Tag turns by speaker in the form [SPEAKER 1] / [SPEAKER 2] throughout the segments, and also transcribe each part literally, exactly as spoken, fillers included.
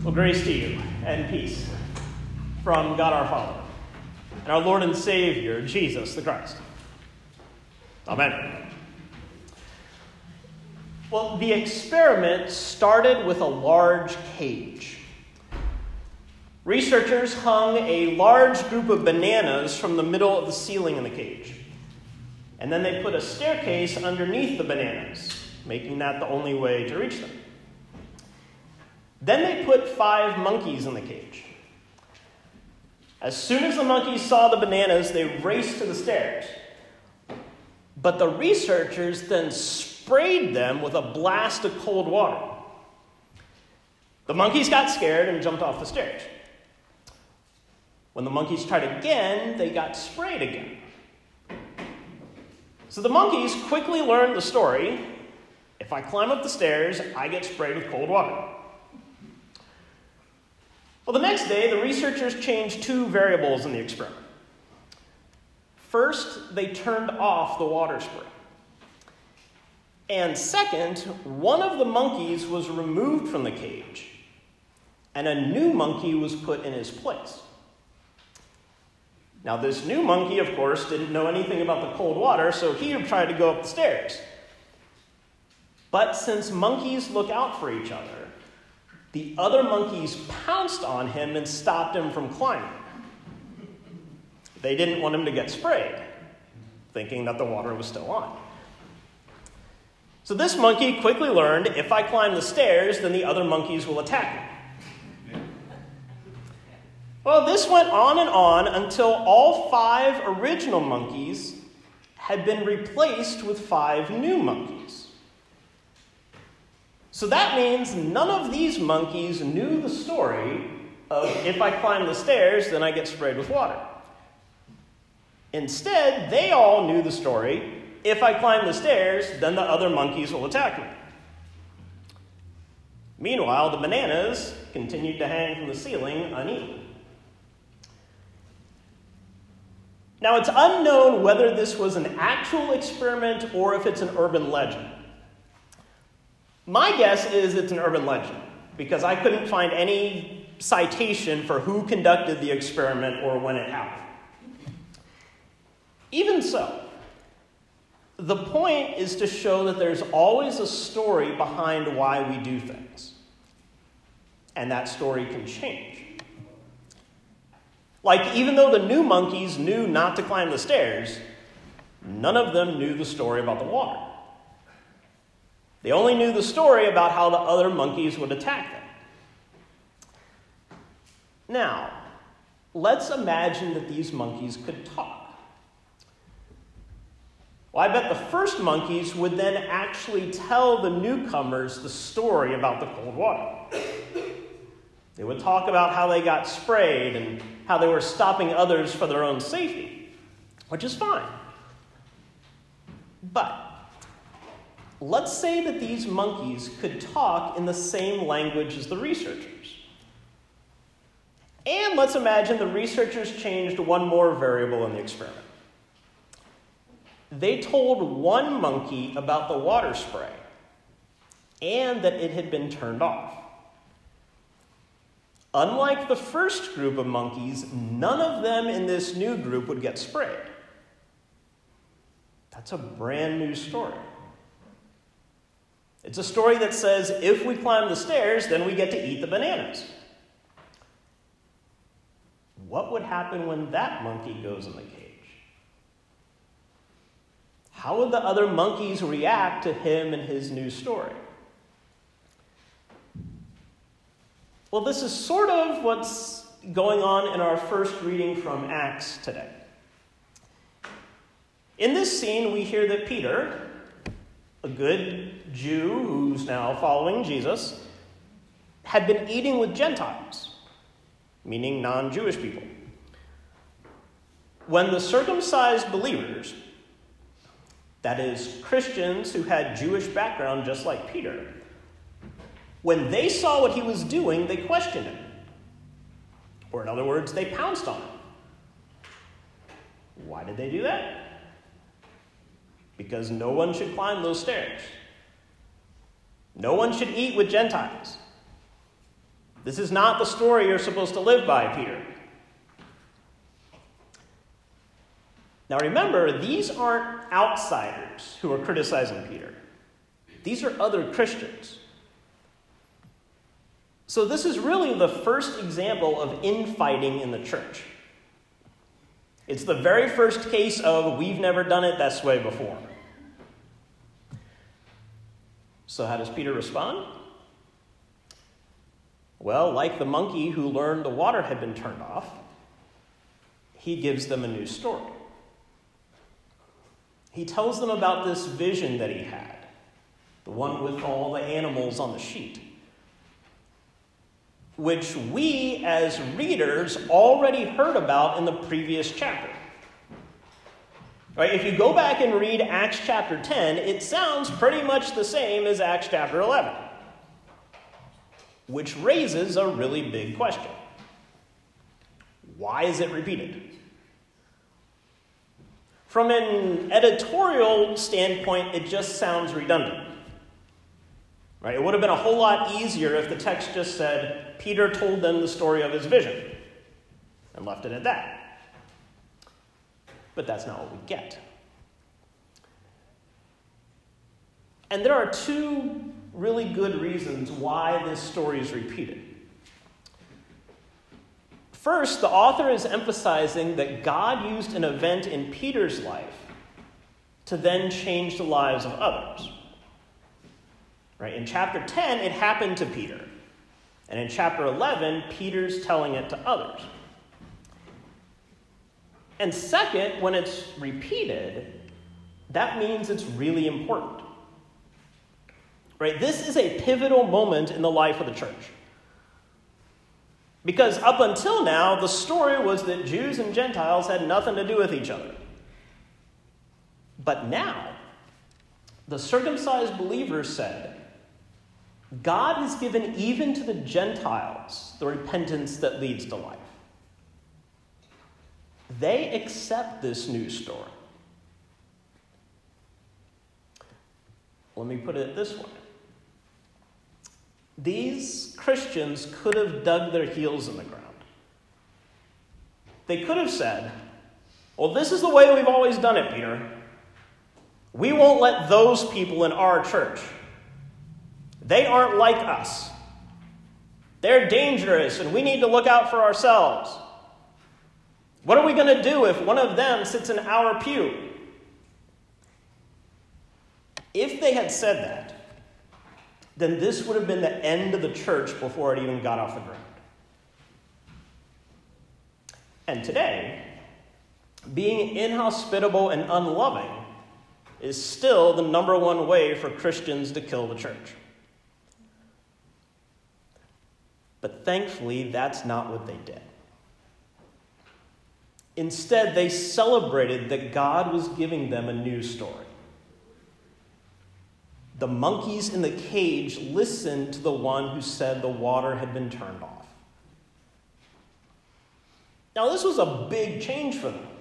[SPEAKER 1] Well, grace to you and peace from God our Father and our Lord and Savior, Jesus the Christ. Amen. Well, the experiment started with a large cage. Researchers hung a large group of bananas from the middle of the ceiling in the cage. And then they put a staircase underneath the bananas, making that the only way to reach them. Then they put five monkeys in the cage. As soon as the monkeys saw the bananas, they raced to the stairs. But the researchers then sprayed them with a blast of cold water. The monkeys got scared and jumped off the stairs. When the monkeys tried again, they got sprayed again. So the monkeys quickly learned the story: if I climb up the stairs, I get sprayed with cold water. Well, the next day, the researchers changed two variables in the experiment. First, they turned off the water spray. And second, one of the monkeys was removed from the cage, and a new monkey was put in his place. Now, this new monkey, of course, didn't know anything about the cold water, so he tried to go up the stairs. But since monkeys look out for each other, the other monkeys pounced on him and stopped him from climbing. They didn't want him to get sprayed, thinking that the water was still on. So this monkey quickly learned, if I climb the stairs, then the other monkeys will attack me. Well, this went on and on until all five original monkeys had been replaced with five new monkeys. So that means none of these monkeys knew the story of, if I climb the stairs, then I get sprayed with water. Instead, they all knew the story: if I climb the stairs, then the other monkeys will attack me. Meanwhile, the bananas continued to hang from the ceiling uneaten. Now, it's unknown whether this was an actual experiment or if it's an urban legend. My guess is it's an urban legend, because I couldn't find any citation for who conducted the experiment or when it happened. Even so, the point is to show that there's always a story behind why we do things. And that story can change. Like, even though the new monkeys knew not to climb the stairs, none of them knew the story about the water. They only knew the story about how the other monkeys would attack them. Now, let's imagine that these monkeys could talk. Well, I bet the first monkeys would then actually tell the newcomers the story about the cold water. They would talk about how they got sprayed and how they were stopping others for their own safety, which is fine. But let's say that these monkeys could talk in the same language as the researchers. And let's imagine the researchers changed one more variable in the experiment. They told one monkey about the water spray and that it had been turned off. Unlike the first group of monkeys, none of them in this new group would get sprayed. That's a brand new story. It's a story that says, if we climb the stairs, then we get to eat the bananas. What would happen when that monkey goes in the cage? How would the other monkeys react to him and his new story? Well, this is sort of what's going on in our first reading from Acts today. In this scene, we hear that Peter, a good Jew who's now following Jesus, had been eating with Gentiles, meaning non-Jewish people. When the circumcised believers, that is, Christians who had Jewish background just like Peter, when they saw what he was doing, they questioned him. Or in other words, they pounced on him. Why did they do that? Because no one should climb those stairs. No one should eat with Gentiles. This is not the story you're supposed to live by, Peter. Now remember, these aren't outsiders who are criticizing Peter. These are other Christians. So this is really the first example of infighting in the church. It's the very first case of we've never done it this way before. So how does Peter respond? Well, like the monkey who learned the water had been turned off, he gives them a new story. He tells them about this vision that he had, the one with all the animals on the sheet, which we as readers already heard about in the previous chapter. Right? If you go back and read Acts chapter ten, it sounds pretty much the same as Acts chapter eleven, which raises a really big question. Why is it repeated? From an editorial standpoint, it just sounds redundant. Right? It would have been a whole lot easier if the text just said, Peter told them the story of his vision, and left it at that. But that's not what we get. And there are two really good reasons why this story is repeated. First, the author is emphasizing that God used an event in Peter's life to then change the lives of others. Right? In chapter ten, it happened to Peter. And in chapter eleven, Peter's telling it to others. And second, when it's repeated, that means it's really important. Right? This is a pivotal moment in the life of the church. Because up until now, the story was that Jews and Gentiles had nothing to do with each other. But now, the circumcised believers said, God has given even to the Gentiles the repentance that leads to life. They accept this new story. Let me put it this way. These Christians could have dug their heels in the ground. They could have said, well, this is the way we've always done it, Peter. We won't let those people in our church. They aren't like us. They're dangerous, and we need to look out for ourselves. What are we going to do if one of them sits in our pew? If they had said that, then this would have been the end of the church before it even got off the ground. And today, being inhospitable and unloving is still the number one way for Christians to kill the church. But thankfully, that's not what they did. Instead, they celebrated that God was giving them a new story. The monkeys in the cage listened to the one who said the water had been turned off. Now, this was a big change for them.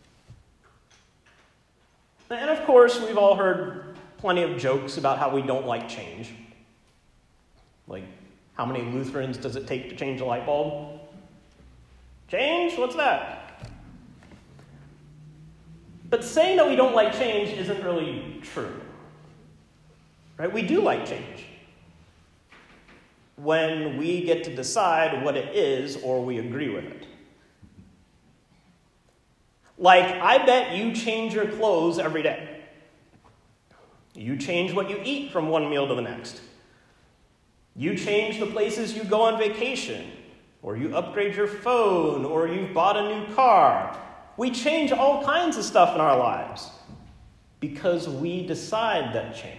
[SPEAKER 1] And of course, we've all heard plenty of jokes about how we don't like change. Like, how many Lutherans does it take to change a light bulb? Change? What's that? But saying that we don't like change isn't really true. Right? We do like change when we get to decide what it is or we agree with it. Like, I bet you change your clothes every day. You change what you eat from one meal to the next. You change the places you go on vacation, or you upgrade your phone, or you've bought a new car. We change all kinds of stuff in our lives because we decide that change.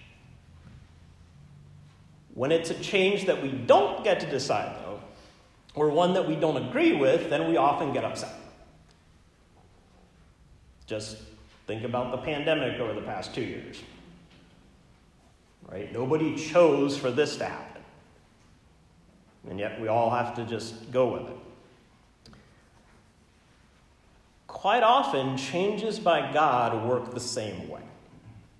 [SPEAKER 1] When it's a change that we don't get to decide, though, or one that we don't agree with, then we often get upset. Just think about the pandemic over the past two years. Right? Nobody chose for this to happen. And yet we all have to just go with it. Quite often, changes by God work the same way.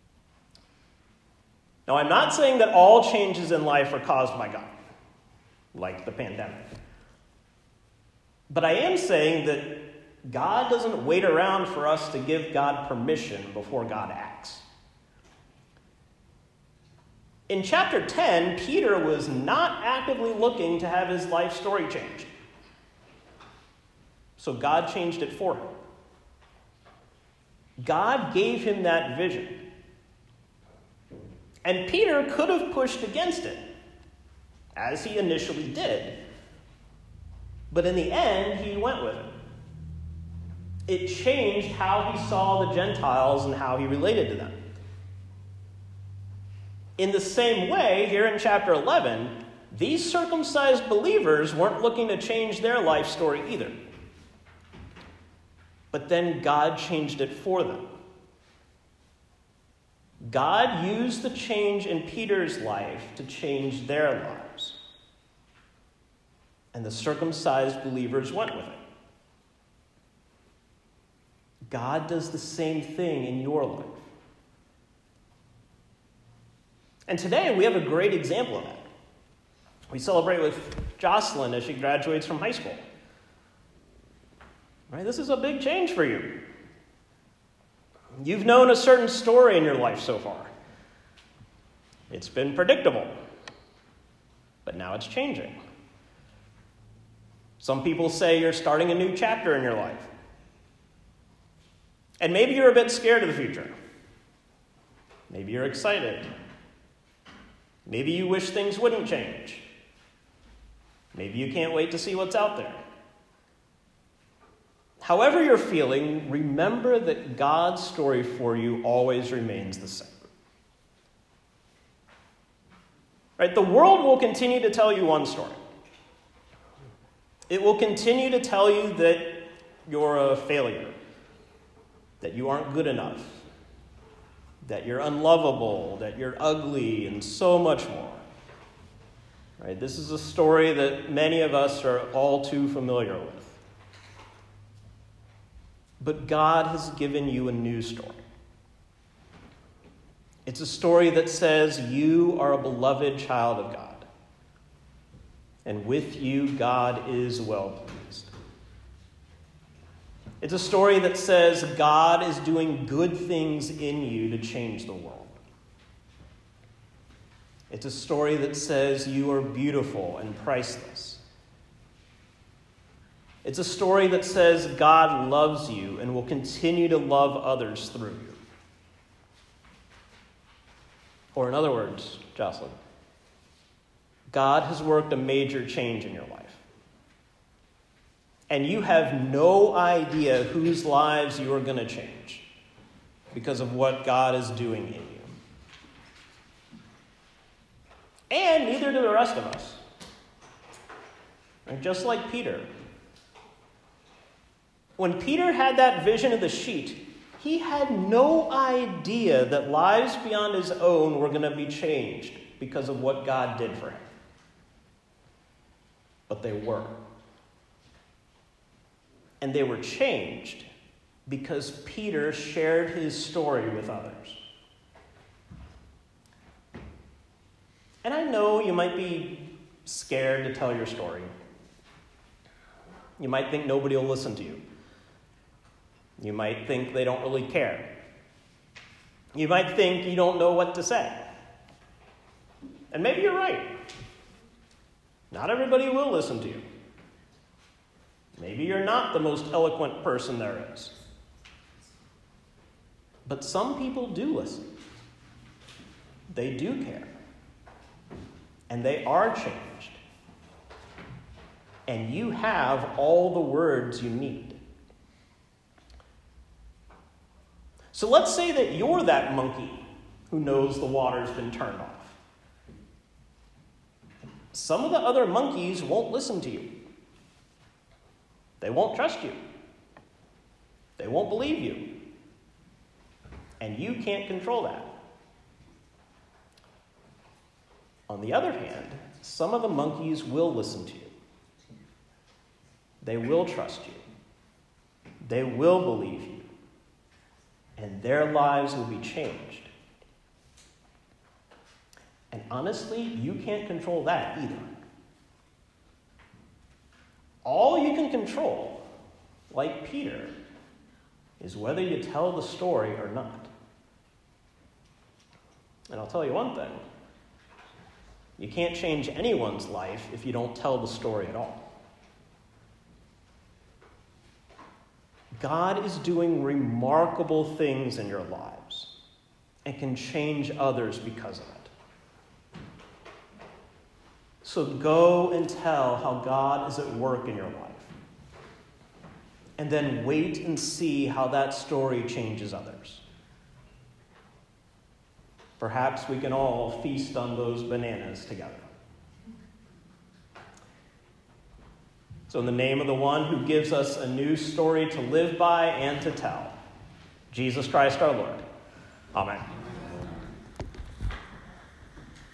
[SPEAKER 1] Now, I'm not saying that all changes in life are caused by God. like the pandemic. But I am saying that God doesn't wait around for us to give God permission before God acts. In chapter ten, Peter was not actively looking to have his life story changed. So God changed it for him. God gave him that vision. And Peter could have pushed against it, as he initially did. But in the end, he went with it. It changed how he saw the Gentiles and how he related to them. In the same way, here in chapter eleven, these circumcised believers weren't looking to change their life story either. But then God changed it for them. God used the change in Peter's life to change their lives. And the circumcised believers went with it. God does the same thing in your life. And today we have a great example of that. We celebrate with Jocelyn as she graduates from high school. Right? This is a big change for you. You've known a certain story in your life so far. It's been predictable, but now it's changing. Some people say you're starting a new chapter in your life. And maybe you're a bit scared of the future. Maybe you're excited. Maybe you wish things wouldn't change. Maybe you can't wait to see what's out there. However you're feeling, remember that God's story for you always remains the same. Right? The world will continue to tell you one story. It will continue to tell you that you're a failure, that you aren't good enough, that you're unlovable, that you're ugly, and so much more. Right? This is a story that many of us are all too familiar with. But God has given you a new story. It's a story that says you are a beloved child of God. And with you, God is well pleased. It's a story that says God is doing good things in you to change the world. It's a story that says you are beautiful and priceless. It's a story that says God loves you and will continue to love others through you. Or in other words, Jocelyn, God has worked a major change in your life. And you have no idea whose lives you are going to change because of what God is doing in you. And neither do the rest of us. Right? Just like Peter. When Peter had that vision of the sheet, he had no idea that lives beyond his own were going to be changed because of what God did for him. But they were. And they were changed because Peter shared his story with others. And I know you might be scared to tell your story. You might think nobody will listen to you. You might think they don't really care. You might think you don't know what to say. And maybe you're right. Not everybody will listen to you. Maybe you're not the most eloquent person there is. But some people do listen. They do care. And they are changed. And you have all the words you need. So let's say that you're that monkey who knows the water's been turned off. Some of the other monkeys won't listen to you. They won't trust you. They won't believe you. And you can't control that. On the other hand, some of the monkeys will listen to you. They will trust you. They will believe you. And their lives will be changed. And honestly, you can't control that either. All you can control, like Peter, is whether you tell the story or not. And I'll tell you one thing. You can't change anyone's life if you don't tell the story at all. God is doing remarkable things in your lives and can change others because of it. So go and tell how God is at work in your life. And then wait and see how that story changes others. Perhaps we can all feast on those bananas together. So in the name of the one who gives us a new story to live by and to tell, Jesus Christ our Lord. Amen.